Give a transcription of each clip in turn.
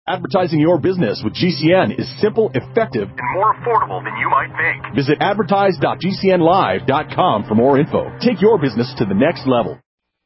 Advertising your business with GCN is simple, effective, and more affordable than you might think. Visit advertise.gcnlive.com for more info. Take your business to the next level.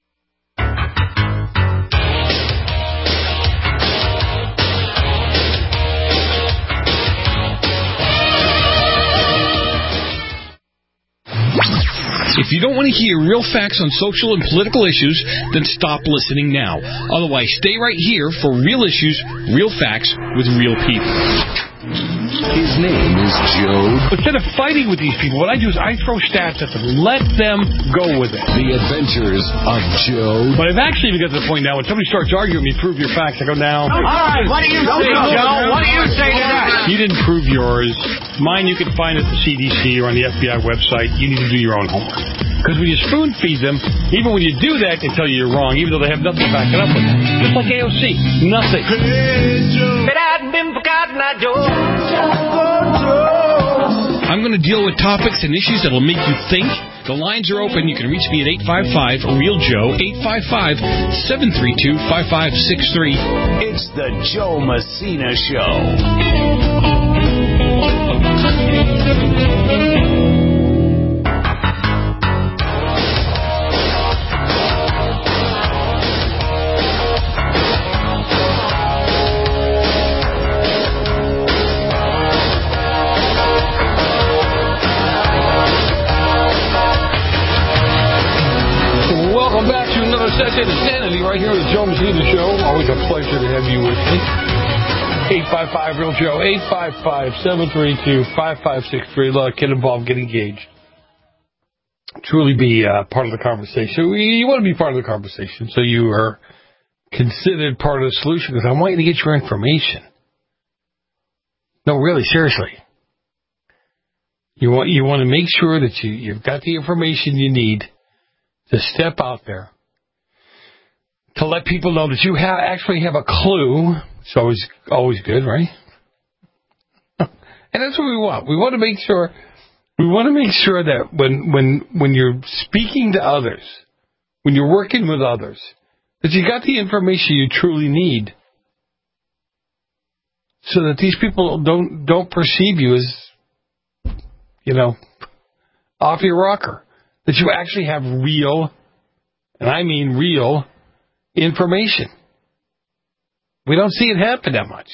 If you don't want to hear real facts on social and political issues, then stop listening now. Otherwise, stay right here for real issues, real facts, with real people. His name is Joe. Instead of fighting with these people, what I do is I throw stats at them. Let them go with it. The Adventures of Joe. But I've actually even got to the point now when somebody starts arguing with me, prove your facts, I go, now. All right, what do you say, Joe? What do you say to that? You didn't prove yours. Mine you can find at the CDC or on the FBI website. You need to do your own homework. Because when you spoon feed them, even when you do that, they tell you you're wrong, even though they have nothing to back it up with. Just like AOC. Nothing. But I've been forgotten, Joe. I'm going to deal with topics and issues that will make you think. The lines are open. You can reach me at 855-REAL-JOE, 855-732-5563. It's the Joe Messina Show. Session of Sanity right here on the Joe Messina Show. Always a pleasure to have you with me. 855-REAL-JOE, 855-732-5563. Look, get involved, get engaged. Truly be part of the conversation. You want to be part of the conversation, so you are considered part of the solution, because I want you to get your information. No, really, seriously. You want to make sure that you've got the information you need to step out there, to let people know that you actually have a clue. It's always good, right? And that's what we want. We want to make sure that when you're speaking to others, when you're working with others, that you got the information you truly need, so that these people don't perceive you as, off your rocker. That you actually have real, and I mean real, information. We don't see it happen that much.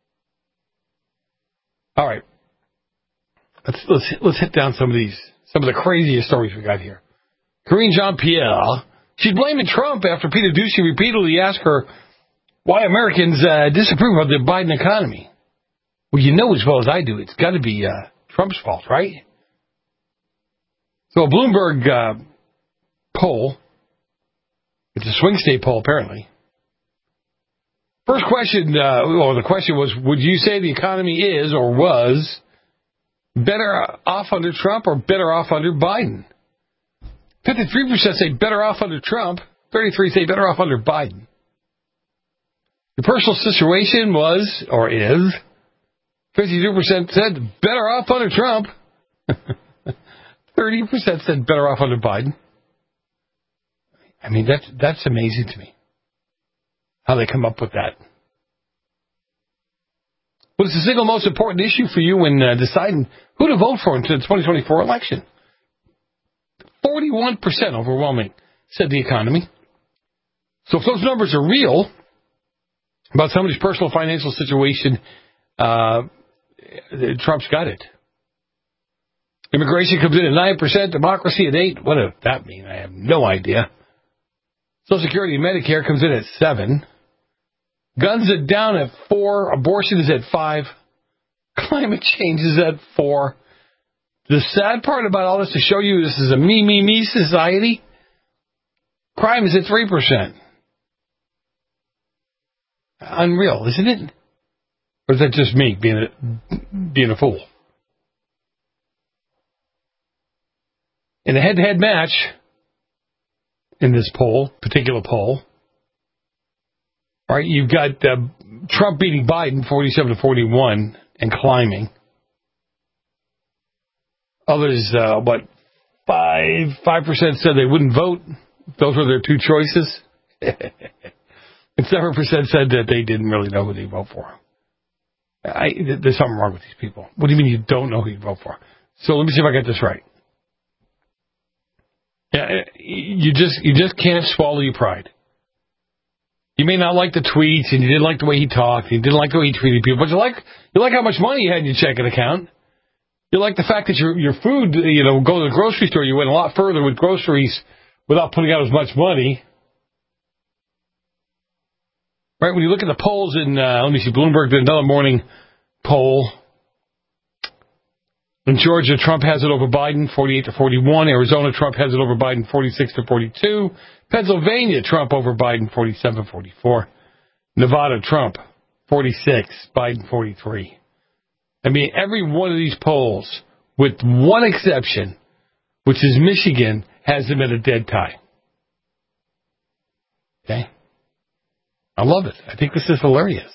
All right, let's hit down some of the craziest stories we got here. Karine Jean-Pierre, she's blaming Trump after Peter Doocy repeatedly asked her why Americans disapprove of the Biden economy. Well, you know as well as I do, it's got to be Trump's fault, right? So a Bloomberg poll. It's a swing state poll, apparently. First question, the question was, would you say the economy is or was better off under Trump or better off under Biden? 53% say better off under Trump. 33% say better off under Biden. Your personal situation was or is. 52% said better off under Trump. 30% said better off under Biden. I mean, that's amazing to me, how they come up with that. What's the single most important issue for you when deciding who to vote for in the 2024 election? 41% overwhelming said the economy. So if those numbers are real about somebody's personal financial situation, Trump's got it. Immigration comes in at 9%, democracy at 8%. What does that mean? I have no idea. Social Security and Medicare comes in at 7%. Guns are down at 4%. Abortion is at 5%. Climate change is at 4%. The sad part about all this, to show you this is a me society, crime is at 3%. Unreal, isn't it? Or is that just me being a fool? In a head-to-head match, in this particular poll, all right, you've got Trump beating Biden 47-41 and climbing. Others, 5% said they wouldn't vote. Those were their two choices. And 7% said that they didn't really know who they vote for. There's something wrong with these people. What do you mean you don't know who you vote for? So let me see if I get this right. Yeah, you just can't swallow your pride. You may not like the tweets, and you didn't like the way he talked, you didn't like the way he treated people, but you like how much money you had in your checking account. You like the fact that your food, go to the grocery store, you went a lot further with groceries without putting out as much money. Right, when you look at the polls in, let me see, Bloomberg did another morning poll. In Georgia, Trump has it over Biden, 48-41. Arizona, Trump has it over Biden, 46-42. Pennsylvania, Trump over Biden, 47-44. Nevada, Trump, 46, Biden, 43. I mean, every one of these polls, with one exception, which is Michigan, has them at a dead tie. Okay? I love it. I think this is hilarious.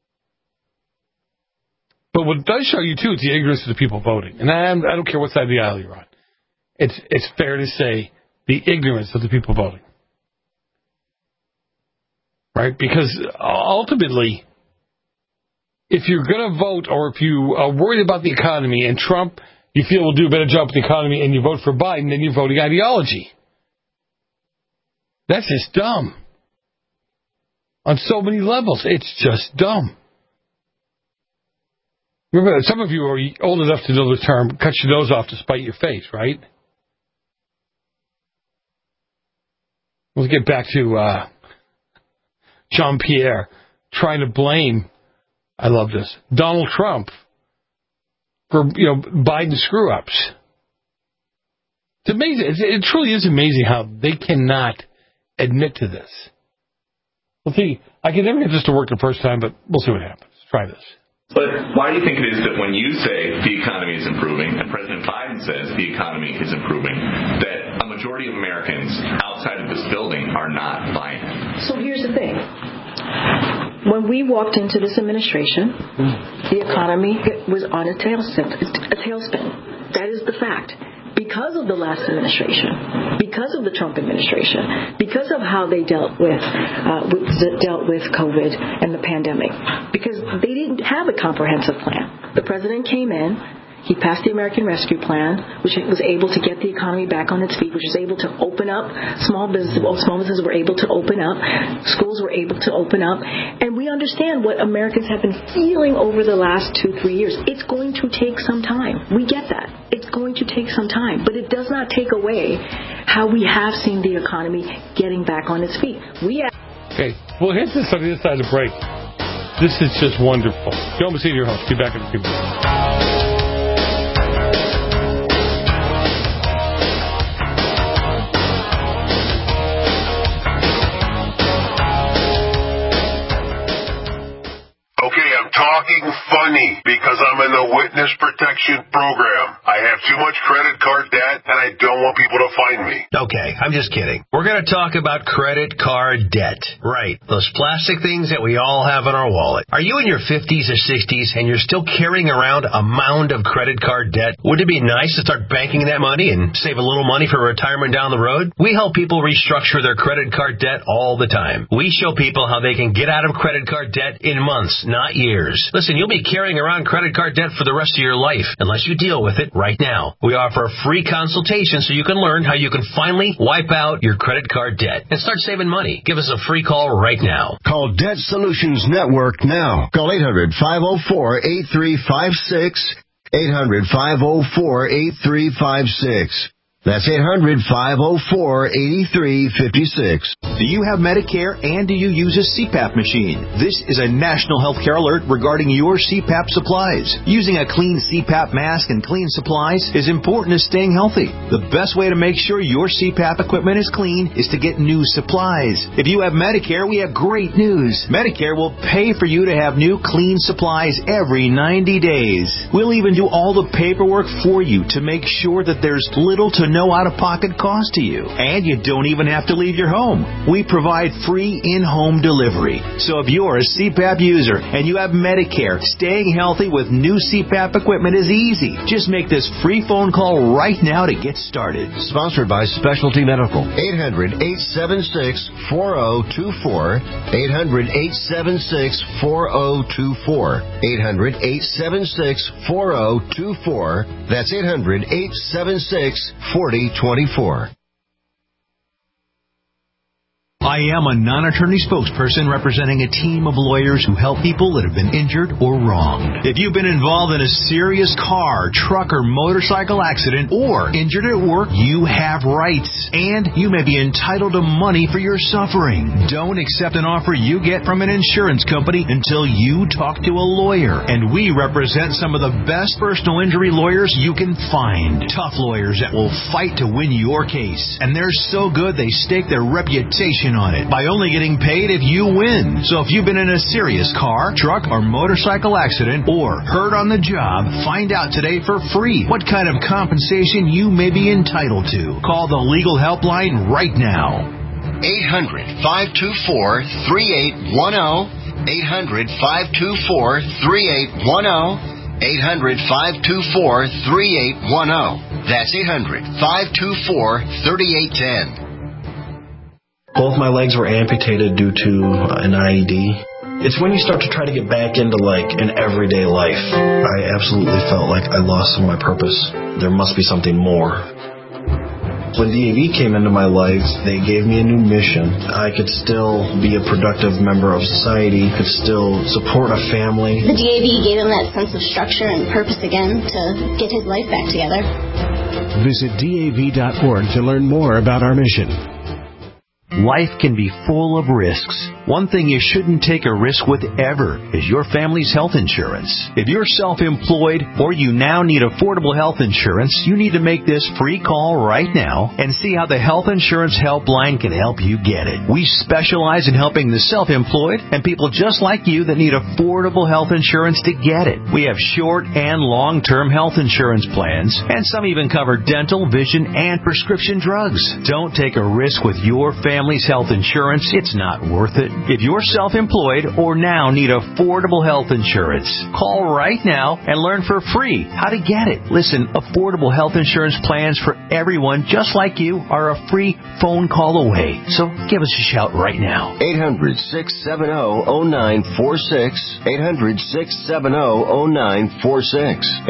But what it does show you, too, is the ignorance of the people voting. And I don't care what side of the aisle you're on. It's fair to say the ignorance of the people voting. Right? Because ultimately, if you're going to vote or if you are worried about the economy and Trump, you feel will do a better job with the economy and you vote for Biden, then you're voting ideology. That's just dumb. On so many levels, it's just dumb. Remember, some of you are old enough to know the term, cut your nose off to spite your face, right? We'll get back to Jean-Pierre trying to blame, I love this, Donald Trump for, Biden screw-ups. It's amazing. It truly is amazing how they cannot admit to this. We'll see. I can never get this to work the first time, but we'll see what happens. Try this. But why do you think it is that when you say the economy is improving and President Biden says the economy is improving, that a majority of Americans outside of this building are not buying it? So here's the thing. When we walked into this administration, the economy was on a tailspin. That is the fact. Because of the last administration, because of the Trump administration, because of how they dealt with COVID and the pandemic, because they didn't have a comprehensive plan. The president came in. He passed the American Rescue Plan, which was able to get the economy back on its feet, which was able to open up small businesses were able to open up, schools were able to open up, and we understand what Americans have been feeling over the last 2-3 years. It's going to take some time. We get that. It's going to take some time, but it does not take away how we have seen the economy getting back on its feet. Okay, well, here's this on the other side of the break. This is just wonderful. Joe Messina, your host. Be back in a few minutes. Talking funny because I'm in the witness protection program. I have too much credit card debt and I don't want people to find me. Okay, I'm just kidding. We're going to talk about credit card debt. Right, those plastic things that we all have in our wallet. Are you in your 50s or 60s and you're still carrying around a mound of credit card debt? Wouldn't it be nice to start banking that money and save a little money for retirement down the road? We help people restructure their credit card debt all the time. We show people how they can get out of credit card debt in months, not years. Listen, you'll be carrying around credit card debt for the rest of your life unless you deal with it right now. We offer a free consultation so you can learn how you can finally wipe out your credit card debt and start saving money. Give us a free call right now. Call Debt Solutions Network now. Call 800-504-8356. 800-504-8356. That's 800-504-8356. Do you have Medicare and do you use a CPAP machine? This is a national healthcare alert regarding your CPAP supplies. Using a clean CPAP mask and clean supplies is important to staying healthy. The best way to make sure your CPAP equipment is clean is to get new supplies. If you have Medicare, we have great news. Medicare will pay for you to have new clean supplies every 90 days. We'll even do all the paperwork for you to make sure that there's little to no out-of-pocket cost to you. And you don't even have to leave your home. We provide free in-home delivery. So if you're a CPAP user and you have Medicare, staying healthy with new CPAP equipment is easy. Just make this free phone call right now to get started. Sponsored by Specialty Medical. 800-876-4024. 800-876-4024. 800-876-4024. That's 800-876-4024. I am a non-attorney spokesperson representing a team of lawyers who help people that have been injured or wronged. If you've been involved in a serious car, truck, or motorcycle accident or injured at work, you have rights, and you may be entitled to money for your suffering. Don't accept an offer you get from an insurance company until you talk to a lawyer, and we represent some of the best personal injury lawyers you can find. Tough lawyers that will fight to win your case, and they're so good they stake their reputation on it by only getting paid if you win. So if you've been in a serious car, truck, or motorcycle accident or hurt on the job, find out today for free what kind of compensation you may be entitled to. Call the legal helpline right now. 800-524-3810. 800-524-3810. 800-524-3810. That's 800-524-3810. Both my legs were amputated due to an IED. It's when you start to try to get back into like an everyday life. I absolutely felt like I lost some of my purpose. There must be something more. When DAV came into my life, they gave me a new mission. I could still be a productive member of society, could still support a family. The DAV gave him that sense of structure and purpose again to get his life back together. Visit DAV.org to learn more about our mission. Life can be full of risks. One thing you shouldn't take a risk with ever is your family's health insurance. If you're self-employed or you now need affordable health insurance, you need to make this free call right now and see how the Health Insurance Helpline can help you get it. We specialize in helping the self-employed and people just like you that need affordable health insurance to get it. We have short and long-term health insurance plans, and some even cover dental, vision, and prescription drugs. Don't take a risk with your family's health insurance. It's not worth it. If you're self-employed or now need affordable health insurance, call right now and learn for free how to get it. Listen, affordable health insurance plans for everyone just like you are a free phone call away. So give us a shout right now. 800-670-0946. 800-670-0946.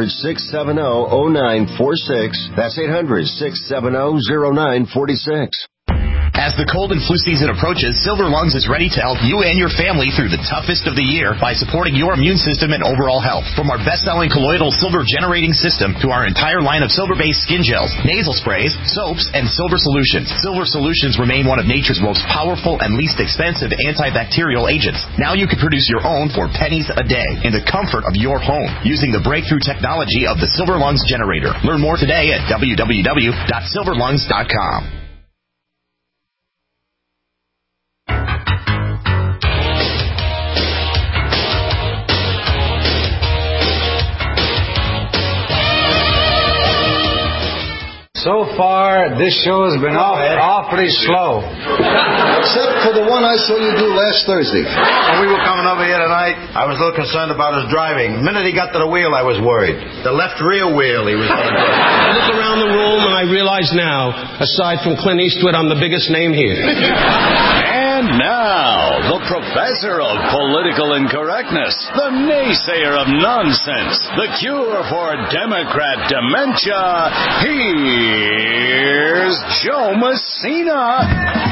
800-670-0946. That's 800-670-0946. As the cold and flu season approaches, Silver Lungs is ready to help you and your family through the toughest of the year by supporting your immune system and overall health. From our best-selling colloidal silver generating system to our entire line of silver-based skin gels, nasal sprays, soaps, and silver solutions. Silver solutions remain one of nature's most powerful and least expensive antibacterial agents. Now you can produce your own for pennies a day in the comfort of your home using the breakthrough technology of the Silver Lungs generator. Learn more today at www.silverlungs.com. So far, this show has been awfully slow. Except for the one I saw you do last Thursday. When we were coming over here tonight, I was a little concerned about his driving. The minute he got to the wheel, I was worried. The left rear wheel he was going to do. I look around the room and I realize now, aside from Clint Eastwood, I'm the biggest name here. And now, the professor of political incorrectness, the naysayer of nonsense, the cure for Democrat dementia, here's Joe Messina.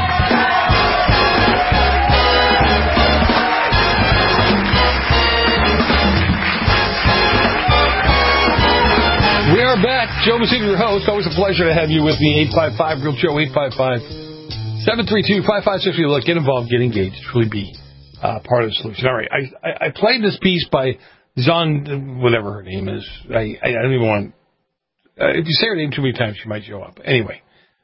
We are back. Joe Messina, your host. Always a pleasure to have you with me. 855 Real Joe, 855-732-5560. Look, get involved, get engaged. Really be part of the solution. All right. I played this piece by Zon, whatever her name is. I don't even want. If you say her name too many times, she might show up. Anyway,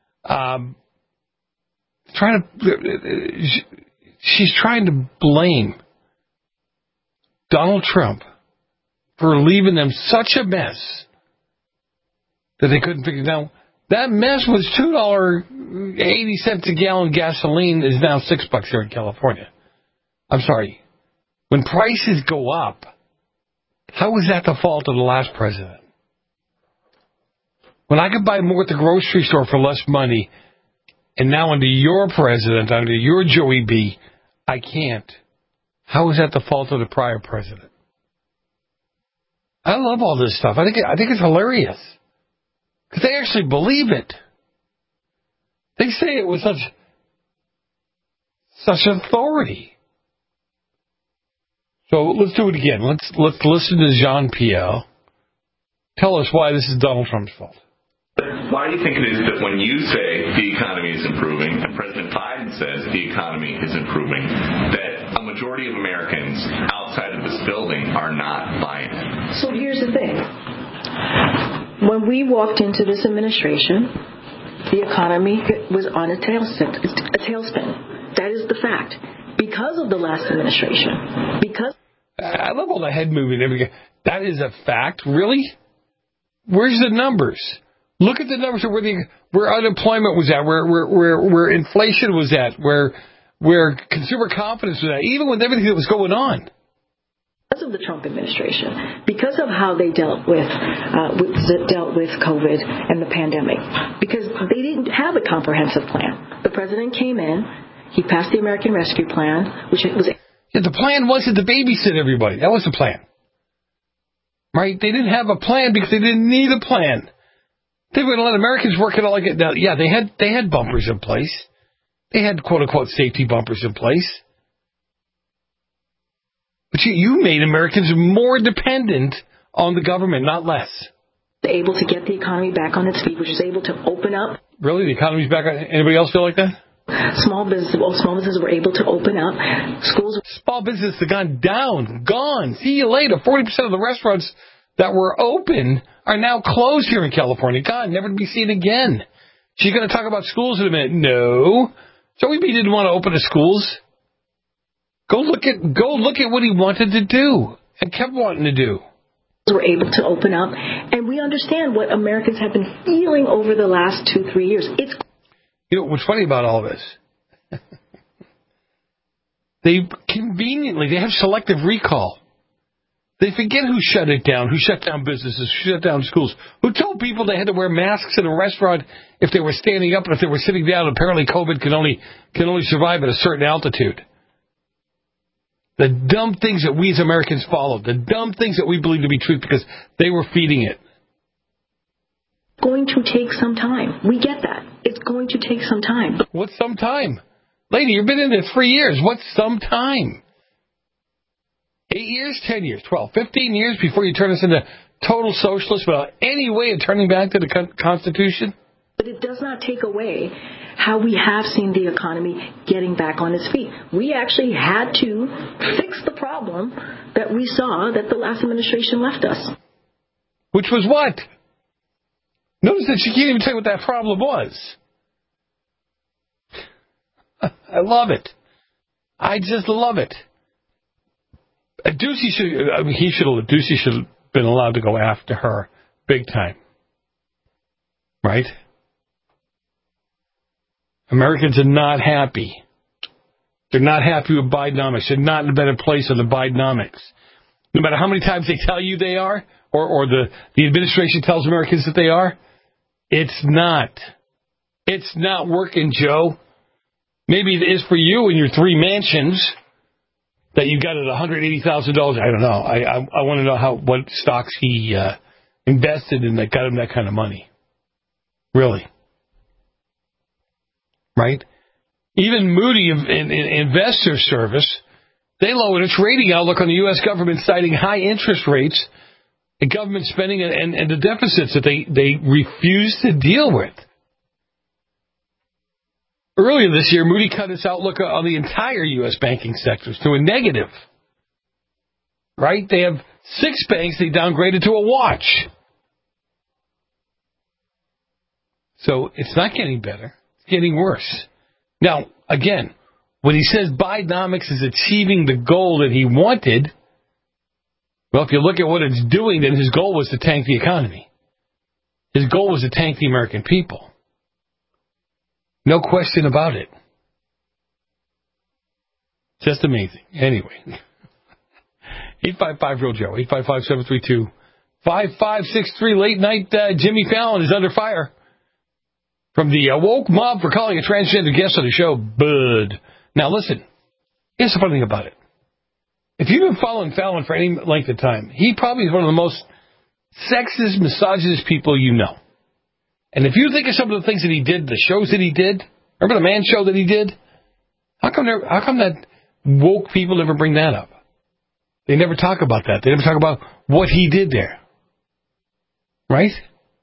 she's trying to blame Donald Trump for leaving them such a mess that they couldn't figure it out. That mess was $2.80 a gallon. Gasoline is now $6 here in California. I'm sorry. When prices go up, how is that the fault of the last president? When I could buy more at the grocery store for less money, and now under your president, under your Joey B., I can't. How is that the fault of the prior president? I love all this stuff. I think it's hilarious. Because they actually believe it. They say it with such authority. So let's do it again. Let's listen to Jean-Pierre. Tell us why this is Donald Trump's fault. Why do you think it is that when you say the economy is improving and President Biden says the economy is improving, that a majority of Americans outside of this building are not buying it? So here's the thing. When we walked into this administration, the economy was on a tailspin. That is the fact. Because of the last administration. I love all the head moving. That is a fact. Really? Where's the numbers? Look at the numbers of where unemployment was at, where inflation was at, where consumer confidence was at, even with everything that was going on. Because of the Trump administration, because of how they dealt with COVID and the pandemic, because they didn't have a comprehensive plan. The president came in, he passed the American Rescue Plan, which was... Yeah, the plan wasn't to babysit everybody. That was the plan. Right? They didn't have a plan because they didn't need a plan. They were going to let Americans work it all again. Now, yeah, they had bumpers in place. They had quote-unquote safety bumpers in place. But you made Americans more dependent on the government, not less. Able to get the economy back on its feet, which is able to open up. Really? The economy's back on? Anybody else feel like that? Small businesses were able to open up. Small businesses have gone down, gone. See you later. 40% of the restaurants that were open are now closed here in California. Gone, never to be seen again. She's going to talk about schools in a minute. No. Joey B. didn't want to open the schools. Go look at what he wanted to do and kept wanting to do. Were able to open up, and we understand what Americans have been feeling over the last 2-3 years. You know what's funny about all this? They have selective recall. They forget who shut it down, who shut down businesses, who shut down schools, who told people they had to wear masks in a restaurant if they were standing up and if they were sitting down. Apparently, COVID can only survive at a certain altitude. The dumb things that we as Americans followed, the dumb things that we believe to be truth because they were feeding it. Going to take some time. We get that. It's going to take some time. What's some time? Lady, you've been in there 3 years. What's some time? 8 years, 10 years, 12, 15 years before you turn us into total socialists without any way of turning back to the Constitution? But it does not take away how we have seen the economy getting back on its feet. We actually had to fix the problem that we saw that the last administration left us. Which was what? Notice that she can't even tell you what that problem was. I love it. I just love it. Ducey should have been allowed to go after her big time. Right? Americans are not happy. They're not happy with Bidenomics. They're not in a better place on the Bidenomics. No matter how many times they tell you they are, or the administration tells Americans that they are, it's not. It's not working, Joe. Maybe it is for you and your 3 mansions that you got at $180,000. I don't know. I want to know what stocks he invested in that got him that kind of money. Really. Right? Even Moody Investor Service, they lowered its rating outlook on the U.S. government, citing high interest rates and government spending and the deficits that they refuse to deal with. Earlier this year, Moody cut its outlook on the entire U.S. banking sector to a negative. Right? They have 6 banks they downgraded to a watch. So it's not getting better. It's getting worse. Now, again, when he says Bidenomics is achieving the goal that he wanted, well, if you look at what it's doing, then his goal was to tank the economy. His goal was to tank the American people. No question about it. Just amazing. Anyway. 855-REAL-JOE, 855-732-5563. Late night Jimmy Fallon is under fire from the woke mob for calling a transgender guest on the show Bud. Now listen, here's the funny thing about it. If you've been following Fallon for any length of time, he probably is one of the most sexist, misogynist people you know. And if you think of some of the things that he did, the shows that he did, remember the Man Show that he did? How come that woke people never bring that up? They never talk about that. They never talk about what he did there. Right?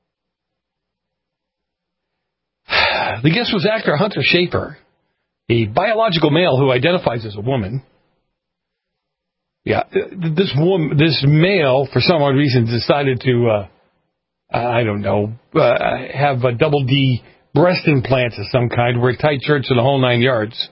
The guest was actor Hunter Schafer, a biological male who identifies as a woman. Yeah, this male, for some odd reason, decided to, have a double D breast implants of some kind, wear tight shirts and the whole 9 yards.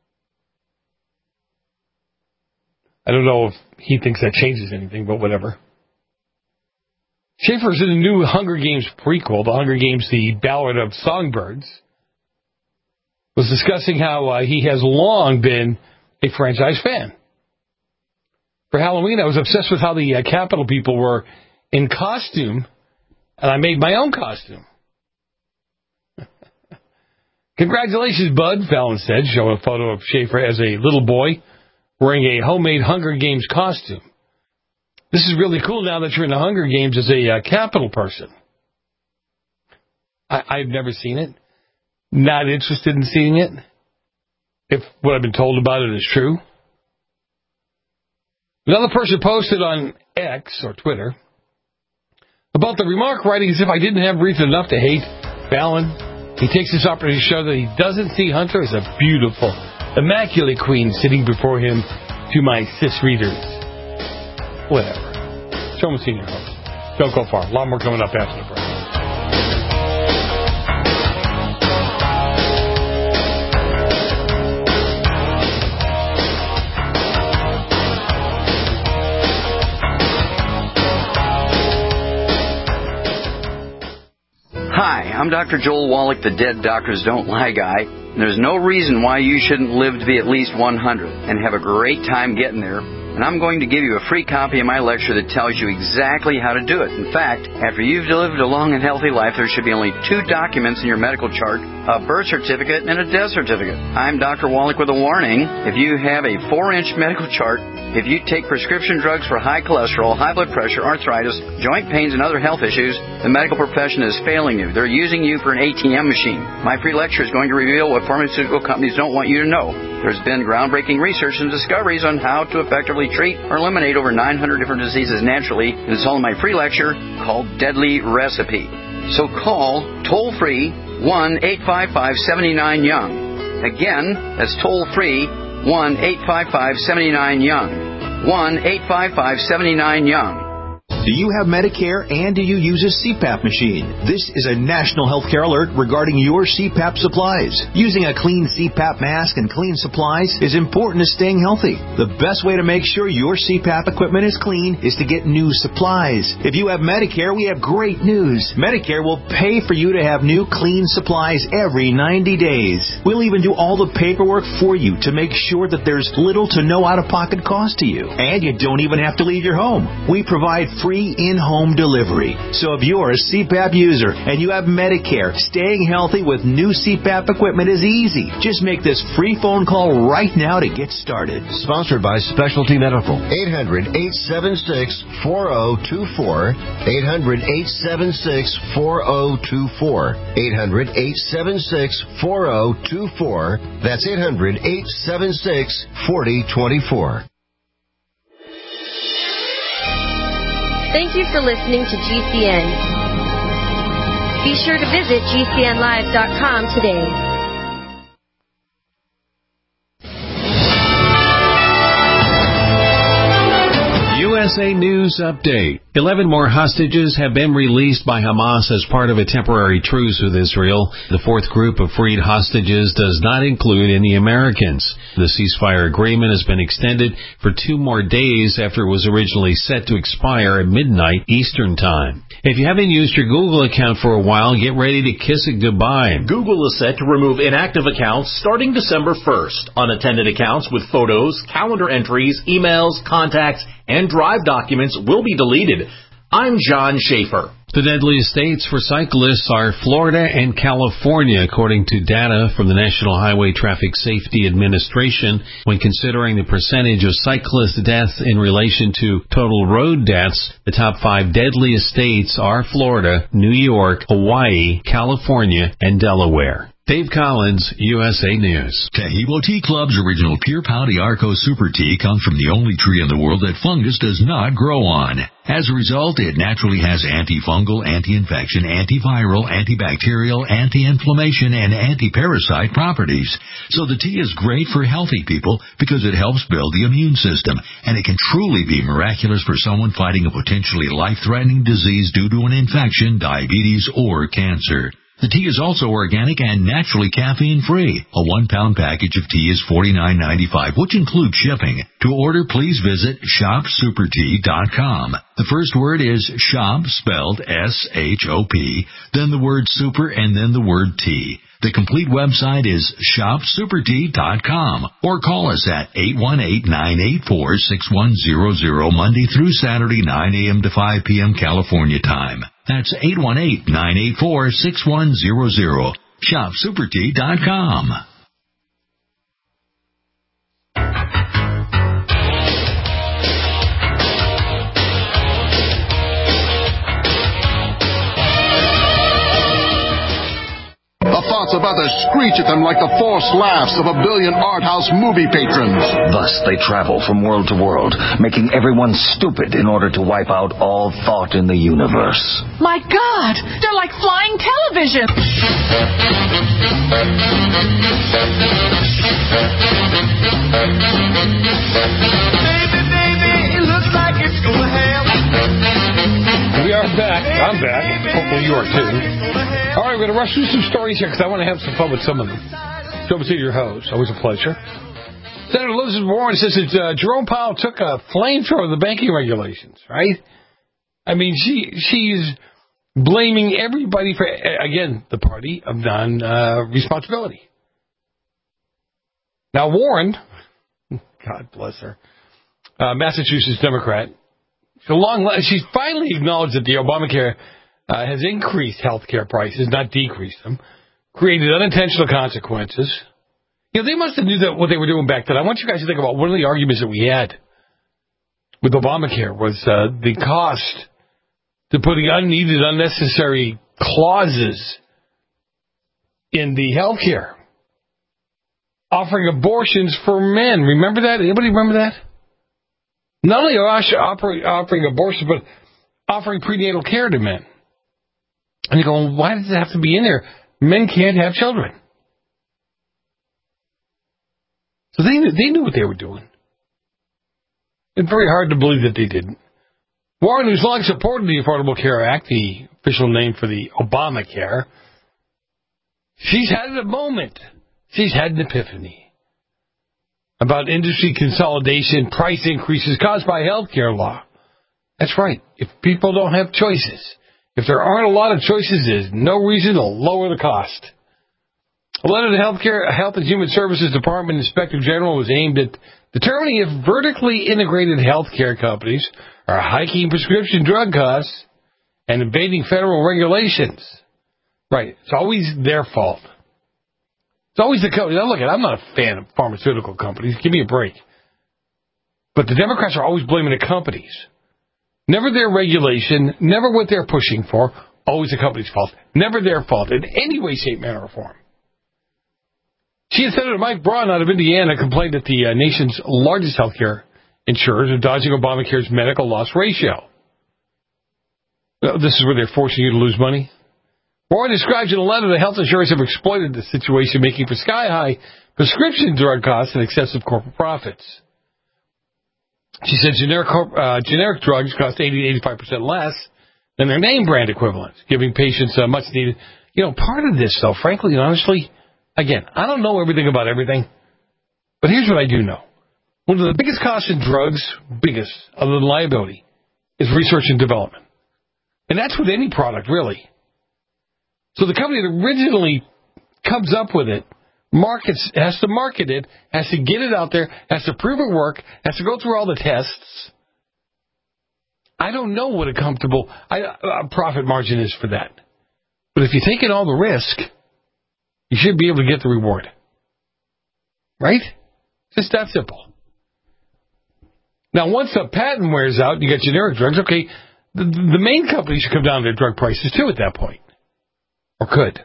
I don't know if he thinks that changes anything, but whatever. Schaefer's in the new Hunger Games prequel, The Hunger Games, The Ballad of Songbirds, was discussing how he has long been a franchise fan. For Halloween, I was obsessed with how the Capitol people were in costume, and I made my own costume. Congratulations, Bud, Fallon said, showing a photo of Schaefer as a little boy wearing a homemade Hunger Games costume. This is really cool now that you're in the Hunger Games as a Capitol person. I've never seen it. Not interested in seeing it. If what I've been told about it is true. Another person posted on X, or Twitter, about the remark writing as if I didn't have reason enough to hate Fallon. He takes this opportunity to show that he doesn't see Hunter as a beautiful, immaculate queen sitting before him to my cis readers. Whatever. Show them senior host. Don't go far. A lot more coming up after the break. Hi, I'm Dr. Joel Wallach, the Dead Doctors Don't Lie guy. And there's no reason why you shouldn't live to be at least 100 and have a great time getting there. And I'm going to give you a free copy of my lecture that tells you exactly how to do it. In fact, after you've lived a long and healthy life, there should be only 2 documents in your medical chart, a birth certificate and a death certificate. I'm Dr. Wallach with a warning. If you have a 4-inch medical chart, if you take prescription drugs for high cholesterol, high blood pressure, arthritis, joint pains, and other health issues, the medical profession is failing you. They're using you for an ATM machine. My free lecture is going to reveal what pharmaceutical companies don't want you to know. There's been groundbreaking research and discoveries on how to effectively treat or eliminate over 900 different diseases naturally, and it's all in my free lecture called Deadly Recipe. So call toll-free 1-855-79-YOUNG. Again, that's toll-free 1-855-79-YOUNG. 1-855-79-YOUNG. Do you have Medicare and do you use a CPAP machine? This is a national healthcare alert regarding your CPAP supplies. Using a clean CPAP mask and clean supplies is important to staying healthy. The best way to make sure your CPAP equipment is clean is to get new supplies. If you have Medicare, we have great news. Medicare will pay for you to have new clean supplies every 90 days. We'll even do all the paperwork for you to make sure that there's little to no out-of-pocket cost to you. And you don't even have to leave your home. We provide free in-home delivery. So if you're a CPAP user and you have Medicare, staying healthy with new CPAP equipment is easy. Just make this free phone call right now to get started. Sponsored by Specialty Medical. 800-876-4024. 800-876-4024. 800-876-4024. That's 800-876-4024. Thank you for listening to GCN. Be sure to visit GCNlive.com today. USA News Update. 11 more hostages have been released by Hamas as part of a temporary truce with Israel. The fourth group of freed hostages does not include any Americans. The ceasefire agreement has been extended for 2 more days after it was originally set to expire at midnight Eastern Time. If you haven't used your Google account for a while, get ready to kiss it goodbye. Google is set to remove inactive accounts starting December 1st. Unattended accounts with photos, calendar entries, emails, contacts, and Drive documents will be deleted. I'm John Schaefer. The deadliest states for cyclists are Florida and California, according to data from the National Highway Traffic Safety Administration. When considering the percentage of cyclist deaths in relation to total road deaths, the top 5 deadliest states are Florida, New York, Hawaii, California, and Delaware. Dave Collins, USA News. Tahibo Tea Club's original Pure Pau Arco Super Tea comes from the only tree in the world that fungus does not grow on. As a result, it naturally has antifungal, anti-infection, antiviral, antibacterial, anti-inflammation, and anti-parasite properties. So the tea is great for healthy people because it helps build the immune system, and it can truly be miraculous for someone fighting a potentially life-threatening disease due to an infection, diabetes, or cancer. The tea is also organic and naturally caffeine-free. A 1-pound package of tea is $49.95, which includes shipping. To order, please visit shopsupertea.com. The first word is shop, spelled S-H-O-P, then the word super, and then the word tea. The complete website is shopsupertea.com, or call us at 818-984-6100 Monday through Saturday, 9 a.m. to 5 p.m. California time. That's 818-984-6100. ShopSuperTea.com. The thoughts of others screech at them like the forced laughs of a billion art house movie patrons. Thus they travel from world to world, making everyone stupid in order to wipe out all thought in the universe. My God, they're like flying television. Baby, it looks like it's gonna happen. We are back. I'm back. Hopefully you are too. All right, we're going to rush through some stories here because I want to have some fun with some of them. Joe Battista, your host. Always a pleasure. Senator Elizabeth Warren says that Jerome Powell took a flamethrower of the banking regulations, right? I mean, she's blaming everybody for, again, the party of non-responsibility. Now, Warren, God bless her, Massachusetts Democrat, she's finally acknowledged that the Obamacare has increased health care prices, not decreased them, created unintentional consequences. You know, they must have knew that what they were doing back then. I want you guys to think about one of the arguments that we had with Obamacare was the cost to putting unneeded, unnecessary clauses in the health care. Offering abortions for men. Remember that? Anybody remember that? Not only offering abortions, but offering prenatal care to men. And you go, why does it have to be in there? Men can't have children. So they knew what they were doing. It's very hard to believe that they didn't. Warren, who's long supported the Affordable Care Act, the official name for the Obamacare, she's had a moment. She's had an epiphany about industry consolidation, price increases caused by health care law. That's right. If people don't have choices, if there aren't a lot of choices, there's no reason to lower the cost. A letter to the Health and Human Services Department Inspector General was aimed at determining if vertically integrated health care companies are hiking prescription drug costs and evading federal regulations. Right. It's always their fault. It's always the company. Now, look, I'm not a fan of pharmaceutical companies. Give me a break. But the Democrats are always blaming the companies. Never their regulation, never what they're pushing for, always the company's fault. Never their fault in any way, shape, manner, or form. She and Senator Mike Braun out of Indiana complained that the nation's largest healthcare insurers are dodging Obamacare's medical loss ratio. This is where they're forcing you to lose money. Warren describes in a letter that health insurers have exploited the situation, making for sky-high prescription drug costs and excessive corporate profits. She said generic drugs cost 80 to 85% less than their name brand equivalents, giving patients much needed. Part of this, though, frankly and honestly, again, I don't know everything about everything, but here's what I do know. One of the biggest costs in drugs, other than liability, is research and development. And that's with any product, really. So the company that originally comes up with it, has to market it, has to get it out there, has to prove it work, has to go through all the tests. I don't know what a comfortable profit margin is for that. But if you take in all the risk, you should be able to get the reward. Right? Just that simple. Now, once the patent wears out, you get generic drugs, okay, the main company should come down to their drug prices too at that point. Or could.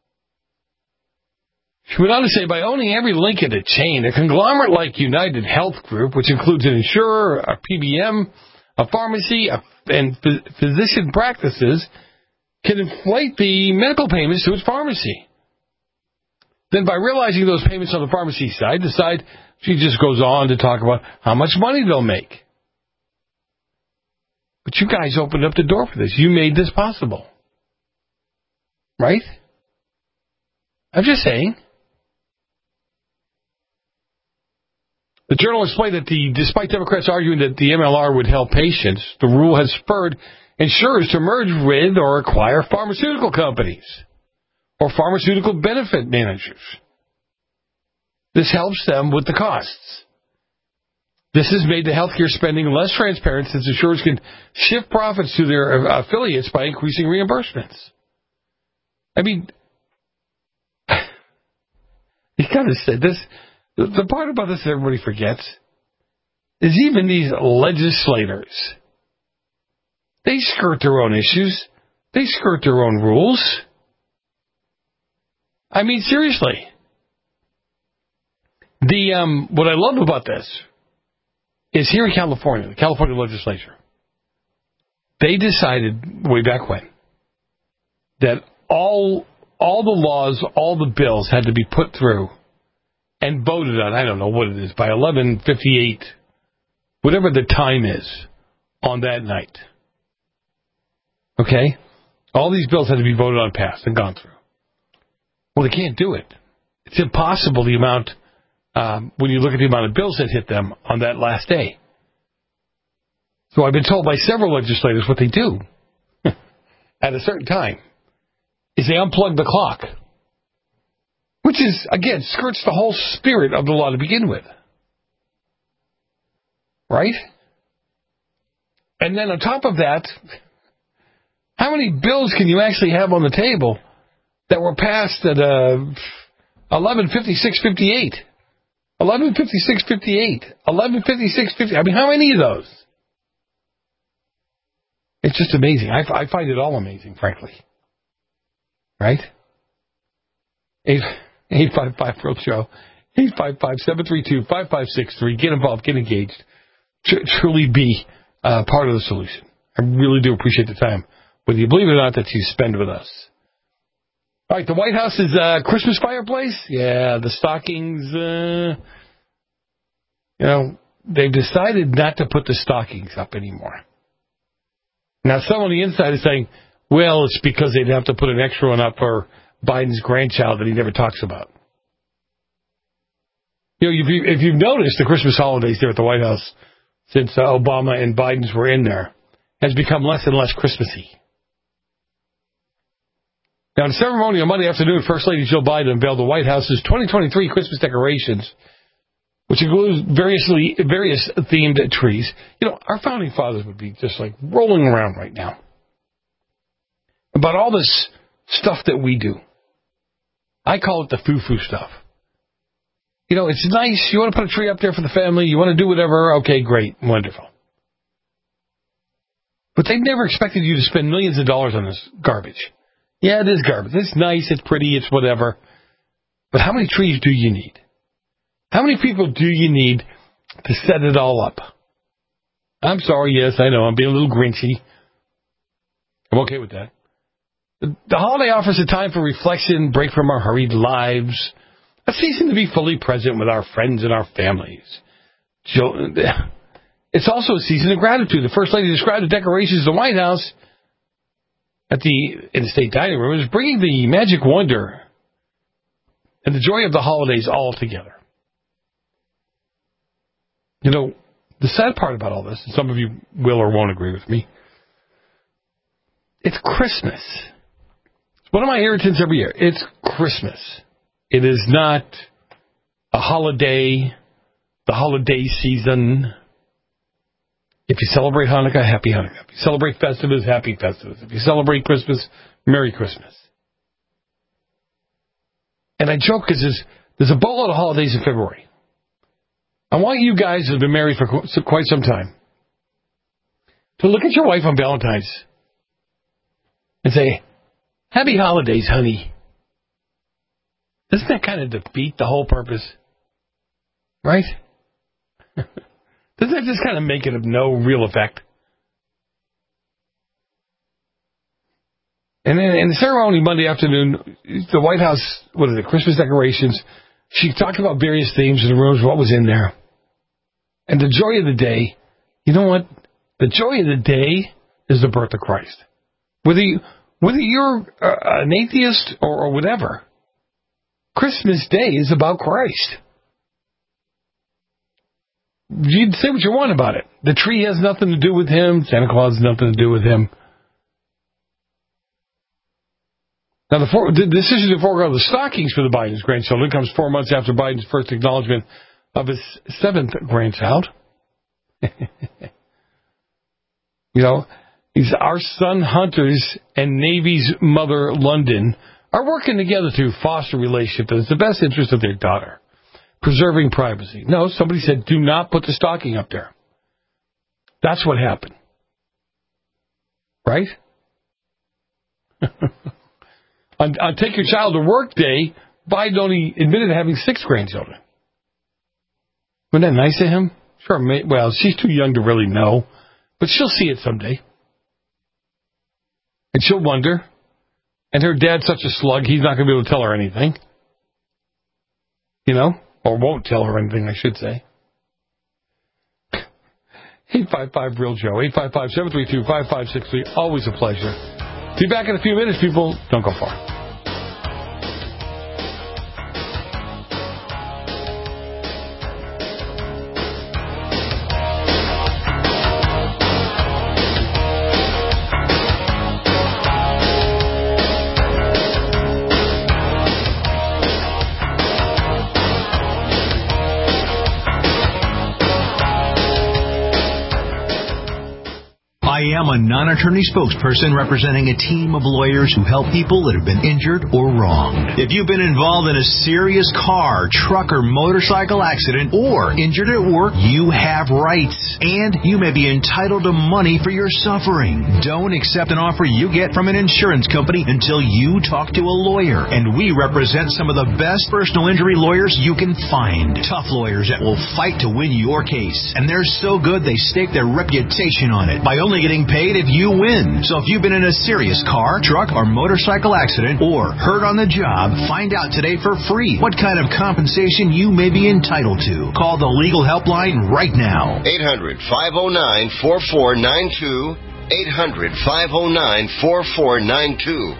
She went on to say, by owning every link in a chain, a conglomerate like United Health Group, which includes an insurer, a PBM, a pharmacy, and physician practices, can inflate the medical payments to its pharmacy. Then by realizing those payments on the pharmacy side, she just goes on to talk about how much money they'll make. But you guys opened up the door for this. You made this possible. Right? I'm just saying. The Journal explained that despite Democrats arguing that the MLR would help patients, the rule has spurred insurers to merge with or acquire pharmaceutical companies or pharmaceutical benefit managers. This helps them with the costs. This has made the healthcare spending less transparent since insurers can shift profits to their affiliates by increasing reimbursements. I mean, you kind of said this. The part about this that everybody forgets is even these legislators, they skirt their own issues. They skirt their own rules. I mean, seriously. What I love about this is here in California, the California legislature, they decided way back when that all the laws, all the bills had to be put through and voted on, I don't know what it is, by 11:58, whatever the time is on that night. Okay? All these bills had to be voted on, passed, and gone through. Well, they can't do it. It's impossible, the amount, when you look at the amount of bills that hit them on that last day. So I've been told by several legislators what they do at a certain time is they unplug the clock. Which is, again, skirts the whole spirit of the law to begin with. Right? And then on top of that, how many bills can you actually have on the table that were passed at 11:56:58? 11:56:58. 11:56:58. I mean, how many of those? It's just amazing. I find it all amazing, frankly. Right? 855 World Show, 855-732-5563. Get involved, get engaged. Truly be part of the solution. I really do appreciate the time, whether you believe it or not, that you spend with us. All right, the White House's Christmas fireplace. Yeah, the stockings. They've decided not to put the stockings up anymore. Now, someone on the inside is saying, well, it's because they'd have to put an extra one up for Biden's grandchild that he never talks about. If you've noticed, the Christmas holidays there at the White House, since Obama and Biden's were in there, has become less and less Christmassy. Now, in a ceremony on Monday afternoon, First Lady Jill Biden unveiled the White House's 2023 Christmas decorations, which includes various themed trees. Our founding fathers would be just like rolling around right now about all this stuff that we do. I call it the foo-foo stuff. It's nice. You want to put a tree up there for the family. You want to do whatever. Okay, great. Wonderful. But they've never expected you to spend millions of dollars on this garbage. Yeah, it is garbage. It's nice. It's pretty. It's whatever. But how many trees do you need? How many people do you need to set it all up? I'm sorry. Yes, I know. I'm being a little grinchy. I'm okay with that. The holiday offers a time for reflection, break from our hurried lives, a season to be fully present with our friends and our families. It's also a season of gratitude. The First Lady described the decorations of the White House in the state dining room as bringing the magic wonder and the joy of the holidays all together. You know, the sad part about all this, and some of you will or won't agree with me, it's Christmas. It's one of my irritants every year. It's Christmas. It is not a holiday, the holiday season. If you celebrate Hanukkah, happy Hanukkah. If you celebrate Festivus, happy Festivus. If you celebrate Christmas, Merry Christmas. And I joke because there's a boatload of holidays in February. I want you guys who have been married for quite some time to look at your wife on Valentine's and say, happy holidays, honey. Doesn't that kind of defeat the whole purpose? Right? Doesn't that just kind of make it of no real effect? And then in the ceremony Monday afternoon, the White House, Christmas decorations, she talked about various themes in the rooms, what was in there. And the joy of the day, you know what? The joy of the day is the birth of Christ. Whether you're an atheist or whatever, Christmas Day is about Christ. You say what you want about it. The tree has nothing to do with him. Santa Claus has nothing to do with him. Now, the decision to forego the stockings for the Biden's grandchildren comes 4 months after Biden's first acknowledgement of his 7th grandchild. You know, our son Hunter's and Navy's mother London are working together to foster a relationship that is the best interest of their daughter, preserving privacy. No, somebody said, do not put the stocking up there. That's what happened. Right? On Take Your Child to Work Day, Biden only admitted to having 6 grandchildren. Wasn't that nice of him? Sure, well, she's too young to really know, but she'll see it someday. And she'll wonder. And her dad's such a slug, he's not going to be able to tell her anything. You know? Or won't tell her anything, I should say. 855-REAL-JOE, 855-732-5563. Always a pleasure. Be back in a few minutes, people. Don't go far. I am a non-attorney spokesperson representing a team of lawyers who help people that have been injured or wronged. If you've been involved in a serious car, truck, or motorcycle accident or injured at work, you have rights, and you may be entitled to money for your suffering. Don't accept an offer you get from an insurance company until you talk to a lawyer, and we represent some of the best personal injury lawyers you can find. Tough lawyers that will fight to win your case, and they're so good they stake their reputation on it by only getting paid if you win. So if you've been in a serious car, truck, or motorcycle accident or hurt on the job, find out today for free what kind of compensation you may be entitled to. Call the legal helpline right now. 800-509-4492. 800-509-4492.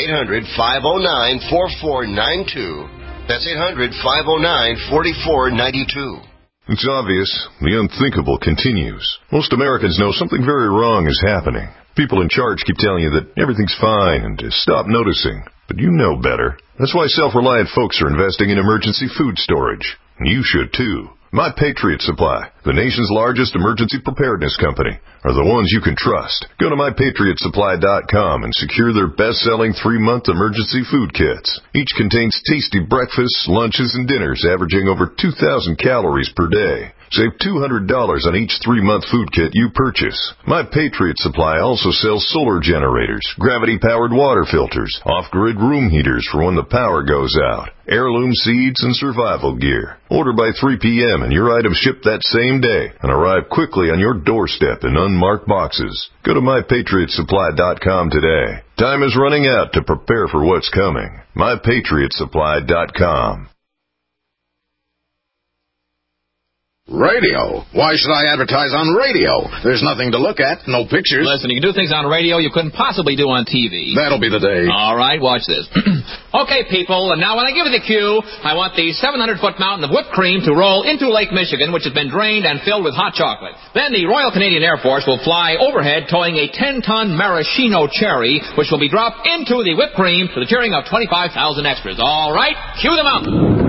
800-509-4492. That's 800-509-4492. It's obvious. The unthinkable continues. Most Americans know something very wrong is happening. People in charge keep telling you that everything's fine and to stop noticing. But you know better. That's why self-reliant folks are investing in emergency food storage. And you should too. My Patriot Supply, the nation's largest emergency preparedness company, are the ones you can trust. Go to MyPatriotSupply.com and secure their best-selling 3-month emergency food kits. Each contains tasty breakfasts, lunches, and dinners averaging over 2,000 calories per day. Save $200 on each 3-month food kit you purchase. My Patriot Supply also sells solar generators, gravity-powered water filters, off-grid room heaters for when the power goes out, heirloom seeds, and survival gear. Order by 3 p.m. and your items ship that same day and arrive quickly on your doorstep in unmarked boxes. Go to MyPatriotSupply.com today. Time is running out to prepare for what's coming. MyPatriotSupply.com. Radio? Why should I advertise on radio? There's nothing to look at, no pictures. Listen, you can do things on radio you couldn't possibly do on TV. That'll be the day. All right, watch this. Okay, people, and now when I give you the cue, I want the 700-foot mountain of whipped cream to roll into Lake Michigan, which has been drained and filled with hot chocolate. Then the Royal Canadian Air Force will fly overhead towing a 10-ton maraschino cherry, which will be dropped into the whipped cream to the cheering of 25,000 extras. All right, cue the mountain.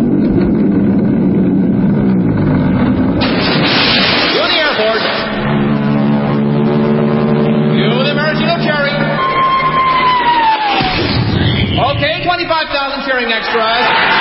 Okay, 25,000 cheering extras.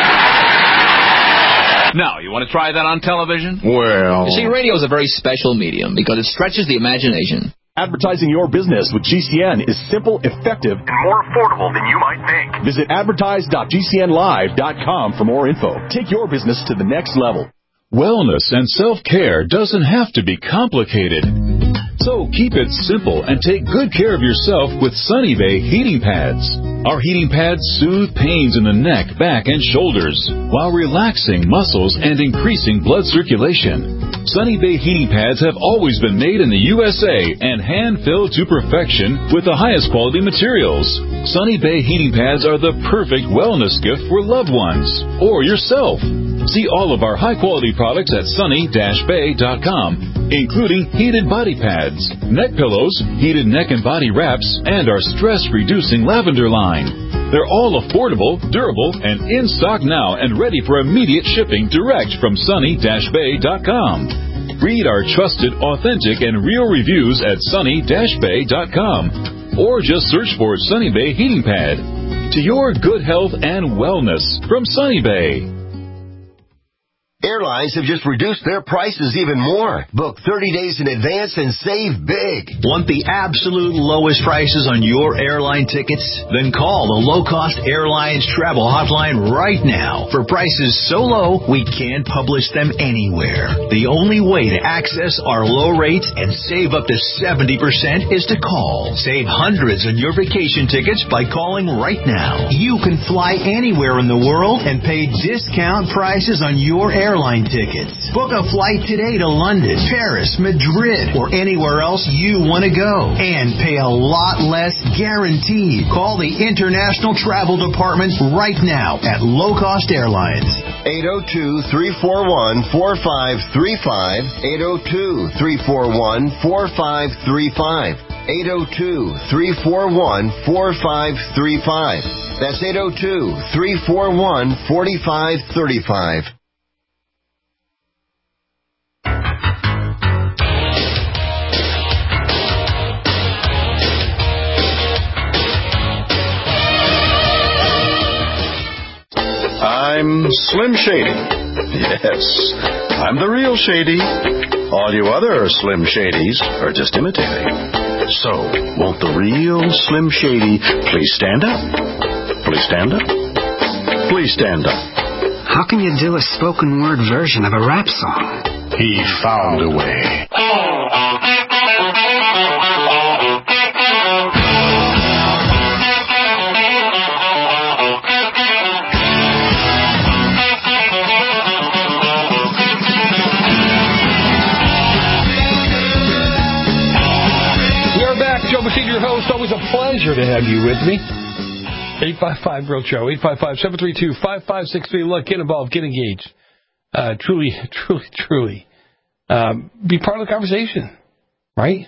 Now, you want to try that on television? Well... You see, radio is a very special medium because it stretches the imagination. Advertising your business with GCN is simple, effective, and more affordable than you might think. Visit advertise.gcnlive.com for more info. Take your business to the next level. Wellness and self-care doesn't have to be complicated. So keep it simple and take good care of yourself with Sunny Bay heating pads. Our heating pads soothe pains in the neck, back, and shoulders while relaxing muscles and increasing blood circulation. Sunny Bay heating pads have always been made in the USA and hand-filled to perfection with the highest quality materials. Sunny Bay heating pads are the perfect wellness gift for loved ones or yourself. See all of our high-quality products at sunny-bay.com, including heated body pads, neck pillows, heated neck and body wraps, and our stress-reducing lavender line. They're all affordable, durable, and in stock now and ready for immediate shipping direct from sunny-bay.com. Read our trusted, authentic, and real reviews at sunny-bay.com or just search for Sunny Bay Heating Pad. To your good health and wellness from Sunny Bay. Airlines have just reduced their prices even more. Book 30 days in advance and save big. Want the absolute lowest prices on your airline tickets? Then call the Low Cost Airlines Travel Hotline right now. For prices so low, we can't publish them anywhere. The only way to access our low rates and save up to 70% is to call. Save hundreds on your vacation tickets by calling right now. You can fly anywhere in the world and pay discount prices on your airline tickets. Book a flight today to London, Paris, Madrid, or anywhere else you want to go. And pay a lot less guaranteed. Call the International Travel Department right now at Low Cost Airlines. 802-341-4535. 802-341-4535. 802-341-4535. That's 802-341-4535. I'm Slim Shady. Yes, I'm the real Shady. All you other Slim Shadys are just imitating. So, won't the real Slim Shady please stand up? Please stand up? Please stand up. How can you do a spoken word version of a rap song? He found a way. Your host, always a pleasure to have you with me. 855 Real Show, 855-732-5563. Look, get involved, get engaged. Truly, be part of the conversation, right?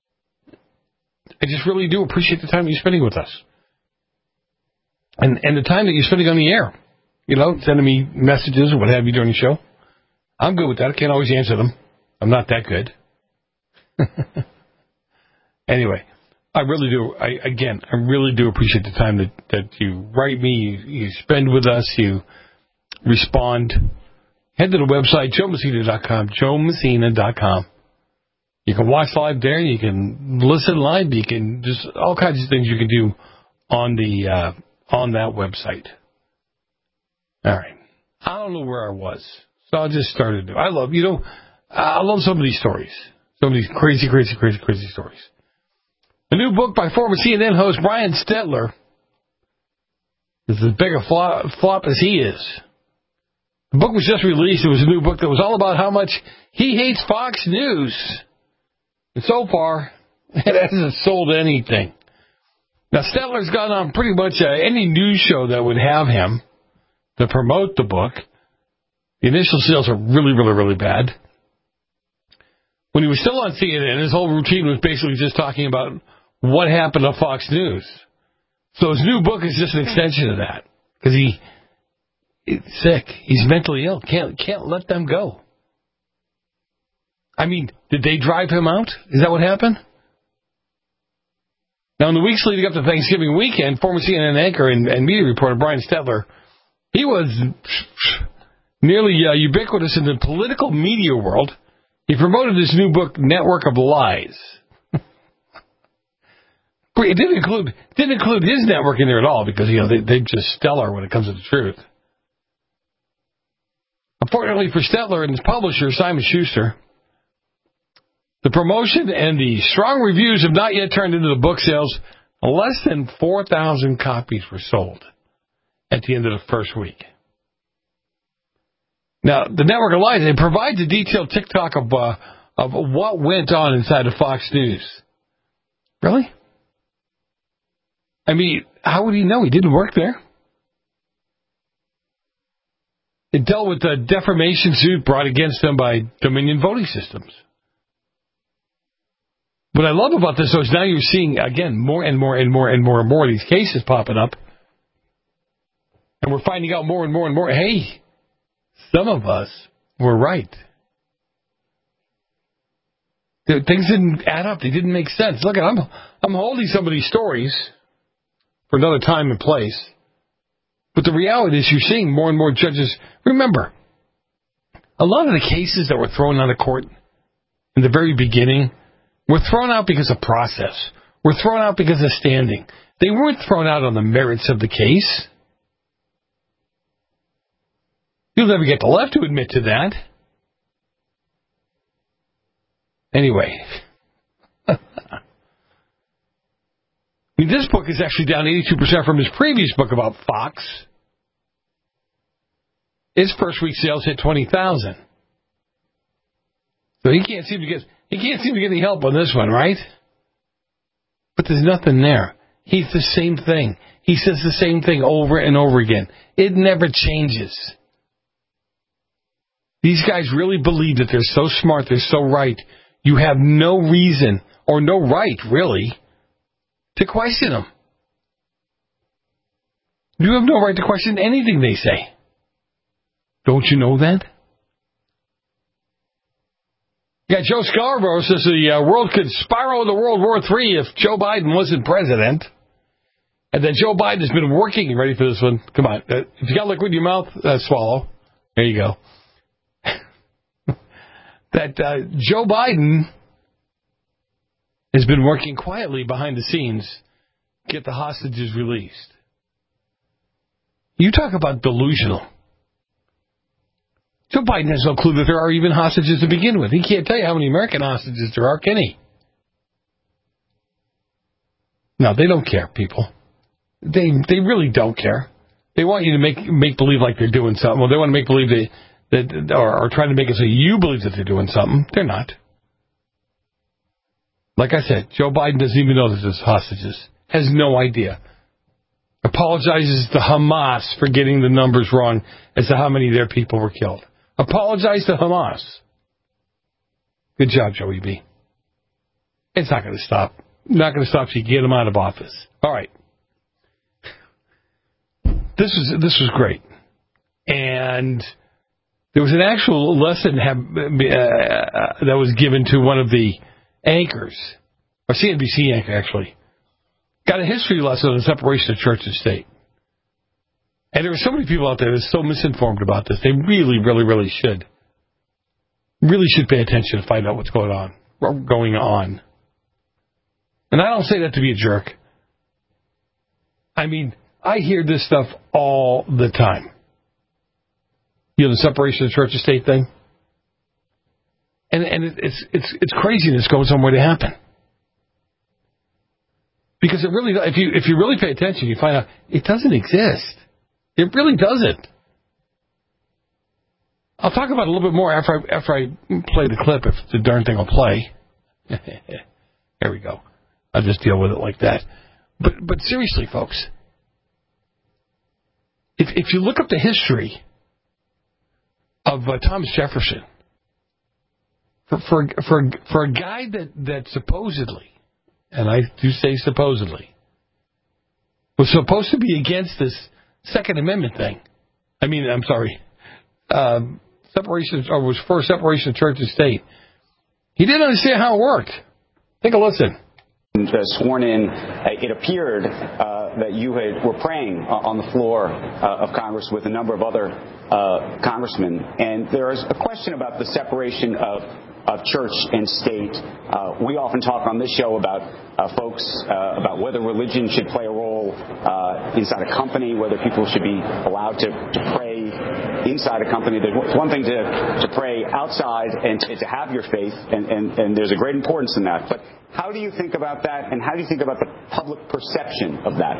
I just really do appreciate the time you're spending with us. And the time that you're spending on the air. You know, sending me messages or what have you during the show. I'm good with that. I can't always answer them. I'm not that good. Anyway. I really do. I really do appreciate the time that you write me, you spend with us, you respond. Head to the website, joemessina.com, joemessina.com. You can watch live there, you can listen live, you can just all kinds of things you can do on that website. All right. I don't know where I was, so I'll just start it. I love some of these stories. Some of these crazy stories. A new book by former CNN host Brian Stetler is as big a flop as he is. The book was just released. It was a new book that was all about how much he hates Fox News. And so far, it hasn't sold anything. Now, Stetler's gone on pretty much any news show that would have him to promote the book. The initial sales are really, really, really bad. When he was still on CNN, his whole routine was basically just talking about what happened on Fox News. So his new book is just an extension of that. Because he's sick. He's mentally ill. Can't let them go. I mean, did they drive him out? Is that what happened? Now, in the weeks leading up to Thanksgiving weekend, former CNN anchor and media reporter Brian Stetler, he was nearly ubiquitous in the political media world. He promoted his new book, Network of Lies. It didn't include his network in there at all because they're just stellar when it comes to the truth. Unfortunately for Stetler and his publisher, Simon Schuster, the promotion and the strong reviews have not yet turned into the book sales. Less than 4,000 copies were sold at the end of the first week. Now, the Network of Lies, it provides a detailed TikTok of what went on inside of Fox News. Really? I mean, how would he know? He didn't work there. It dealt with the defamation suit brought against him by Dominion Voting Systems. What I love about this, though, is now you're seeing, again, more and more and more and more and more of these cases popping up. And we're finding out more and more and more, hey, some of us were right. Things didn't add up. They didn't make sense. Look, I'm holding some of these stories for another time and place. But the reality is you're seeing more and more judges. Remember, a lot of the cases that were thrown out of court in the very beginning were thrown out because of process. Were thrown out because of standing. They weren't thrown out on the merits of the case. You'll never get the left to admit to that. Anyway. I mean, this book is actually down 82% from his previous book about Fox. His first week sales hit 20,000. So he can't seem to get any help on this one, right? But there's nothing there. He's the same thing. He says the same thing over and over again. It never changes. These guys really believe that they're so smart, they're so right. You have no reason or no right, really, to question them. You have no right to question anything they say. Don't you know that? Yeah, Joe Scarborough says the world could spiral into World War III if Joe Biden wasn't president. And then Joe Biden has been working. Ready for this one? Come on. If you got liquid in your mouth, swallow. There you go. That Joe Biden has been working quietly behind the scenes to get the hostages released. You talk about delusional. Joe Biden has no clue that there are even hostages to begin with. He can't tell you how many American hostages there are, can he? No, they don't care, people. They really don't care. They want you to make believe like they're doing something. Well, they want to make believe that or trying to make it so you believe that they're doing something. They're not. Like I said, Joe Biden doesn't even know that there's hostages. Has no idea. Apologizes to Hamas for getting the numbers wrong as to how many of their people were killed. Apologize to Hamas. Good job, Joey B. It's not going to stop. Not going to stop till you get him out of office. All right. This was great. And there was an actual lesson that was given to one of the anchors, or CNBC anchor, actually. Got a history lesson on the separation of church and state. And there are so many people out there that are so misinformed about this. They really, really, really should. Really should pay attention to find out what's going on. And I don't say that to be a jerk. I mean, I hear this stuff all the time. You know, the separation of church and state thing? And it's craziness going somewhere to happen. Because it really, if you really pay attention, you find out it doesn't exist. It really doesn't. I'll talk about it a little bit more after I play the clip, if the darn thing will play. There we go. I'll just deal with it like that. But seriously, folks, if you look up the history of Thomas Jefferson, for a guy that supposedly, and I do say supposedly, was supposed to be against this Second Amendment thing. Separation, or was for separation of church and state. He didn't understand how it worked. Take a listen. Sworn in, it appeared that you were praying on the floor of Congress with a number of other congressmen, and there is a question about the separation of church and state. We often talk on this show about folks about whether religion should play a role inside a company, whether people should be allowed to pray inside a company. There's one thing to pray outside and to have your faith, and there's a great importance in that. But how do you think about that, and how do you think about the public perception of that?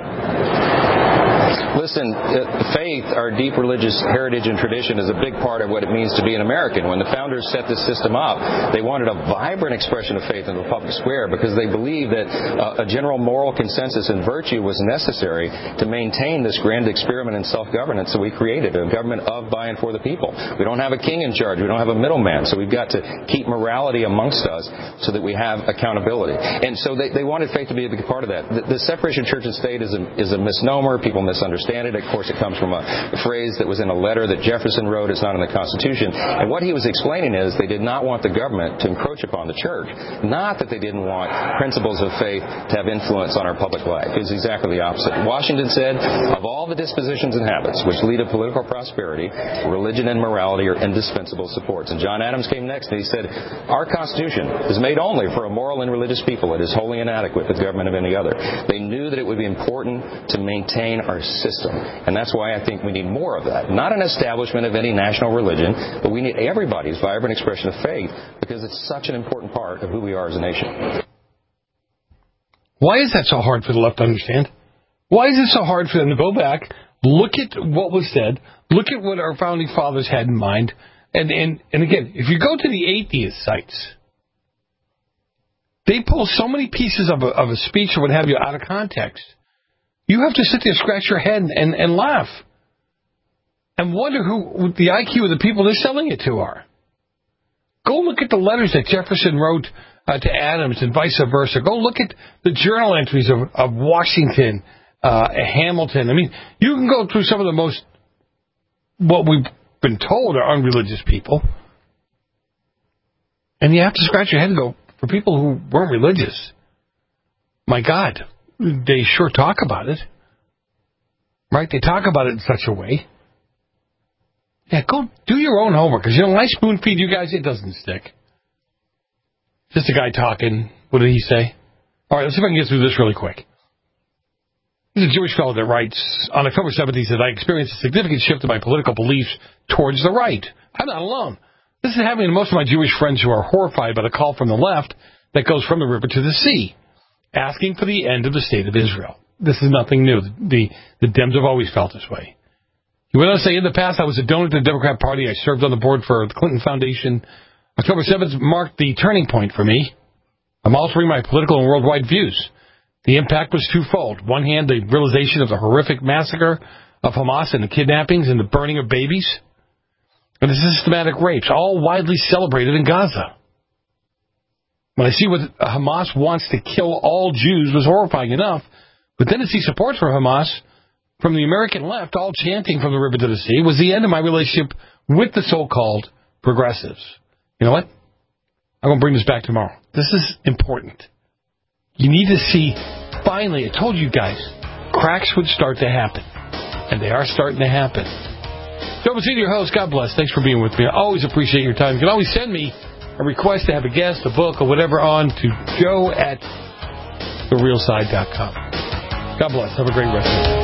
Listen, faith, our deep religious heritage and tradition, is a big part of what it means to be an American. When the founders set this system up, they wanted a vibrant expression of faith in the public square because they believed that a general moral consensus and virtue was necessary to maintain this grand experiment in self-governance that we created, a government of, by, and for the people. We don't have a king in charge. We don't have a middleman. So we've got to keep morality amongst us so that we have accountability. And so they wanted faith to be a big part of that. The separation of church and state is a misnomer. People misunderstand it. Of course, it comes from a phrase that was in a letter that Jefferson wrote. It's not in the Constitution. And what he was explaining is they did not want the government to encroach upon the church. Not that they didn't want principles of faith to have influence on our public life. It's exactly the opposite. Washington said, of all the dispositions and habits which lead to political prosperity, religion and morality are indispensable supports. And John Adams came next and he said, our Constitution is made only for a moral and religious people. It is wholly inadequate for the government of any other. They knew that it would be important to maintain our system. And that's why I think we need more of that. Not an establishment of any national religion, but we need everybody's vibrant expression of faith because it's such an important part of who we are as a nation. Why is that so hard for the left to understand? Why is it so hard for them to go back, look at what was said, look at what our founding fathers had in mind, and again, if you go to the atheist sites, they pull so many pieces of a speech or what have you out of context. You have to sit there, scratch your head, and laugh. And wonder who the IQ of the people they're selling it to are. Go look at the letters that Jefferson wrote to Adams and vice versa. Go look at the journal entries of Washington, Hamilton. I mean, you can go through some of the most, what we've been told are unreligious people. And you have to scratch your head and go, for people who weren't religious, my God, they sure talk about it. Right? They talk about it in such a way. Yeah, go do your own homework. Because, when I spoon feed you guys, it doesn't stick. Just a guy talking. What did he say? All right, let's see if I can get through this really quick. There's a Jewish fellow that writes, on October 7th, he said, I experienced a significant shift in my political beliefs towards the right. I'm not alone. This is happening to most of my Jewish friends who are horrified by the call from the left that goes from the river to the sea, asking for the end of the state of Israel. This is nothing new. The Dems have always felt this way. He went on to say, in the past, I was a donor to the Democrat Party. I served on the board for the Clinton Foundation. October 7th marked the turning point for me. I'm altering my political and worldwide views. The impact was twofold. One hand, the realization of the horrific massacre of Hamas and the kidnappings and the burning of babies, and the systematic rapes, all widely celebrated in Gaza. When I see what Hamas wants to kill all Jews was horrifying enough, but then to see support for Hamas from the American left, all chanting from the river to the sea, was the end of my relationship with the so-called progressives. You know what? I'm going to bring this back tomorrow. This is important. You need to see, finally, I told you guys, cracks would start to happen. And they are starting to happen. Joe Mazzini, your host. God bless. Thanks for being with me. I always appreciate your time. You can always send me a request to have a guest, a book, or whatever on to joe@therealside.com. God bless. Have a great rest of the day.